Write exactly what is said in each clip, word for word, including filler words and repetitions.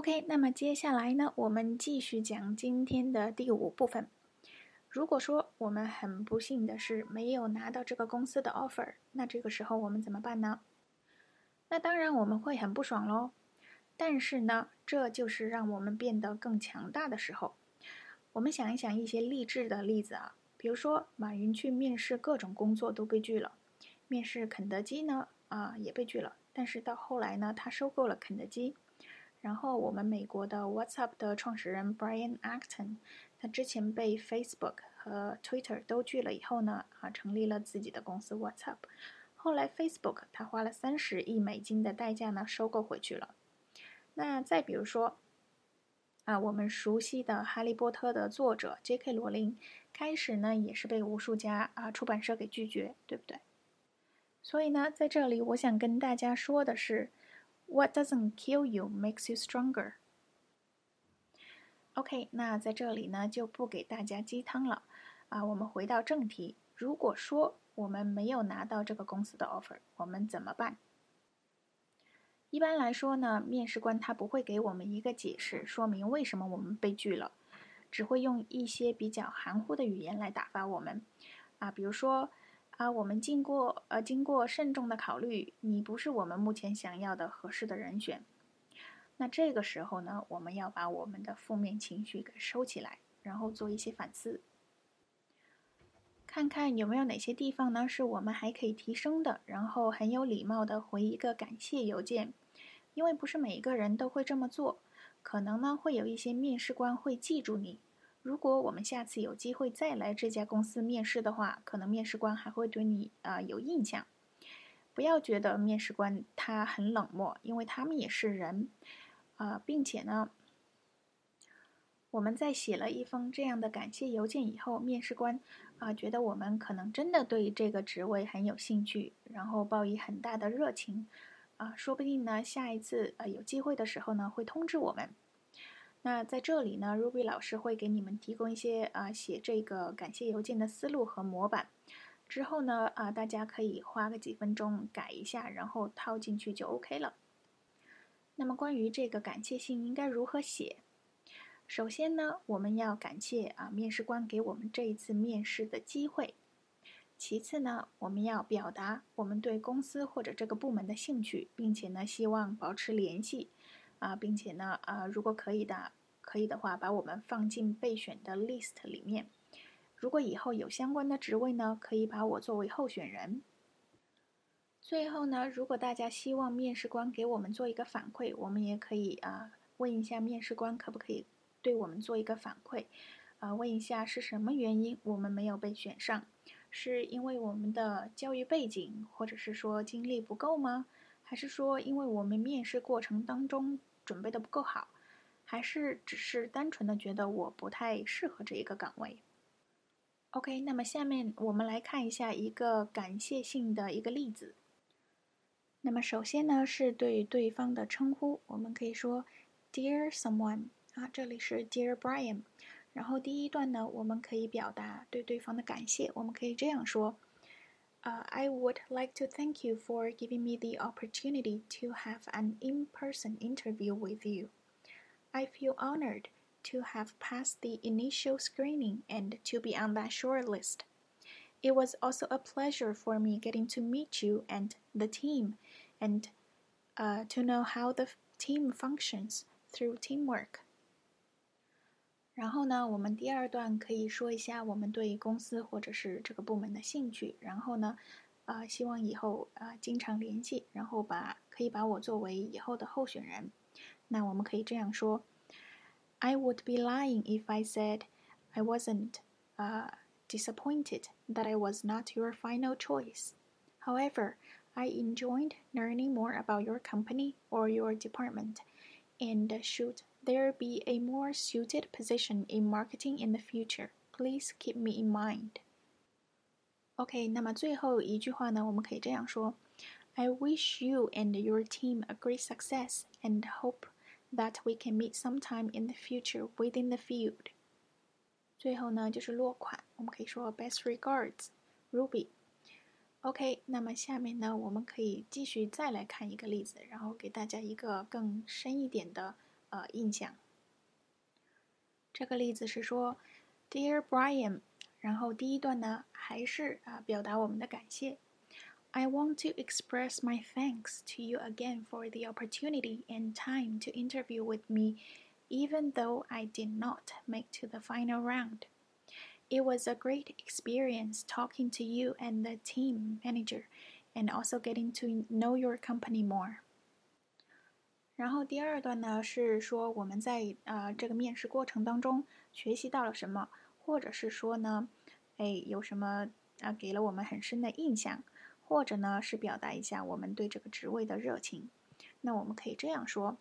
OK， 那么接下来呢，我们继续讲今天的第五部分。如果说我们很不幸的是没有拿到这个公司的 offer， 那这个时候我们怎么办呢？那当然我们会很不爽咯。但是呢，这就是让我们变得更强大的时候。我们想一想一些励志的例子啊，比如说马云去面试各种工作都被拒了，面试肯德基呢啊也被拒了，但是到后来呢，他收购了肯德基。然后我们美国的 WhatsApp 的创始人 Brian Acton， 他之前被 Facebook 和 Twitter 都拒了以后呢，啊，成立了自己的公司 WhatsApp。后来 Facebook 他花了三十亿美金的代价呢，收购回去了。那再比如说，啊，我们熟悉的《哈利波特》的作者 J K 罗琳，开始呢也是被无数家啊出版社给拒绝，对不对？所以呢，在这里我想跟大家说的是 ，What doesn't kill you makes you stronger。OK， 那在这里呢就不给大家鸡汤了啊，我们回到正题。如果说我们没有拿到这个公司的 offer， 我们怎么办？一般来说呢，面试官他不会给我们一个解释，说明为什么我们被拒了，只会用一些比较含糊的语言来打发我们啊，比如说啊，我们经过呃经过慎重的考虑，你不是我们目前想要的合适的人选。那这个时候呢，我们要把我们的负面情绪给收起来，然后做一些反思，看看有没有哪些地方呢是我们还可以提升的，然后很有礼貌的回一个感谢邮件。因为不是每一个人都会这么做，可能呢会有一些面试官会记住你。如果我们下次有机会再来这家公司面试的话，可能面试官还会对你啊、呃、有印象。不要觉得面试官他很冷漠，因为他们也是人。啊、呃，并且呢，我们在写了一封这样的感谢邮件以后，面试官啊、呃、觉得我们可能真的对这个职位很有兴趣，然后抱以很大的热情，啊、呃，说不定呢下一次呃有机会的时候呢会通知我们。那在这里呢 ，Ruby 老师会给你们提供一些啊、呃、写这个感谢邮件的思路和模板。之后呢啊、呃、大家可以花个几分钟改一下，然后套进去就 OK 了。那么关于这个感谢信应该如何写？首先呢，我们要感谢啊面试官给我们这一次面试的机会。其次呢，我们要表达我们对公司或者这个部门的兴趣，并且呢希望保持联系啊，并且呢啊如果可以的，可以的话把我们放进备选的 list 里面。如果以后有相关的职位呢，可以把我作为候选人。最后呢，如果大家希望面试官给我们做一个反馈，我们也可以啊问一下面试官可不可以对我们做一个反馈，啊问一下是什么原因我们没有被选上，是因为我们的教育背景或者是说经历不够吗？还是说因为我们面试过程当中准备的不够好？还是只是单纯的觉得我不太适合这一个岗位？ OK， 那么下面我们来看一下一个感谢信的一个例子。那么首先呢，是对对方的称呼，我们可以说 Dear someone 啊，这里是 Dear Brian。然后第一段呢，我们可以表达对对方的感谢，我们可以这样说uh, I would like to thank you for giving me the opportunity to have an in-person interview with you. I feel honored to have passed the initial screening and to be on that short list. It was also a pleasure for me getting to meet you and the team, and uh, to know how the team functions through teamwork. 然后呢，我们第二段可以说一下我们对公司或者是这个部门的兴趣，然后呢，呃，希望以后啊、呃、经常联系，然后把可以把我作为以后的候选人。那我们可以这样说 ：I would be lying if I said I wasn't uh, disappointed that I was not your final choice. However, I enjoyed learning more about your company or your department, and should there be a more suited position in marketing in the future, please keep me in mind. OK， 那么最后一句话呢，我们可以这样说 ：I wish you and your team a great success and hope that we can meet sometime in the future within the field. 最后呢，就是落款，我们可以说 Best regards, Ruby。OK， 那么下面呢，我们可以继续再来看一个例子，然后给大家一个更深一点的呃印象。这个例子是说 Dear Brian， 然后第一段呢还是啊、呃、表达我们的感谢。I want to express my thanks to you again for the opportunity and time to interview with me, even though I did not make to the final round. It was a great experience talking to you and the team manager, and also getting to know your company more. 然后第二段呢是说我们在呃这个面试过程当中学习到了什么，或者是说呢，哎有什么啊给了我们很深的印象，或者呢是表达一下我们对这个职位的热情。那我们可以这样说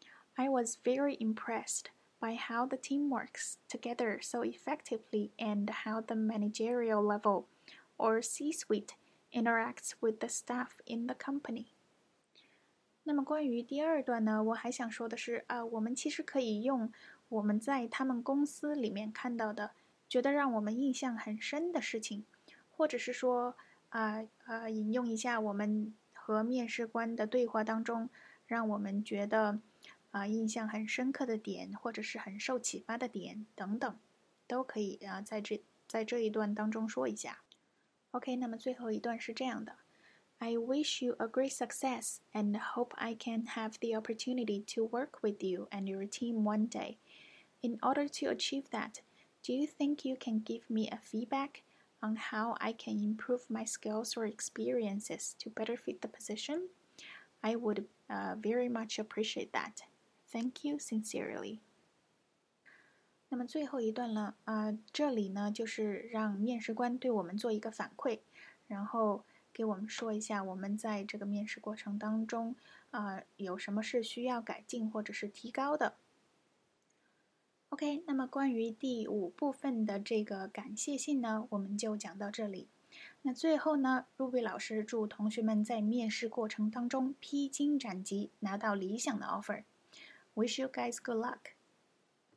：I was very impressed by how the team works together so effectively and how the managerial level or C-suite interacts with the staff in the company. 那么关于第二段呢，我还想说的是，啊，我们其实可以用我们在他们公司里面看到的，觉得让我们印象很深的事情，或者是说，啊啊，引用一下我们和面试官的对话当中，让我们觉得啊印象很深刻的点，或者是很受启发的点等等，都可以啊在这在这一段当中说一下。OK， 那么最后一段是这样的。I wish you a great success and hope I can have the opportunity to work with you and your team one day. In order to achieve that, do you think you can give me a feedback on how I can improve my skills or experiences to better fit the position? I would uh, very much appreciate that. Thank you sincerely. 那么最后一段呢，呃，这里呢就是让面试官对我们做一个反馈，然后给我们说一下我们在这个面试过程当中啊、呃、有什么是需要改进或者是提高的。OK， 那么关于第五部分的这个感谢信呢，我们就讲到这里。那最后呢 ，Ruby 老师祝同学们在面试过程当中披荆斩棘，拿到理想的 offer。Wish you guys good luck.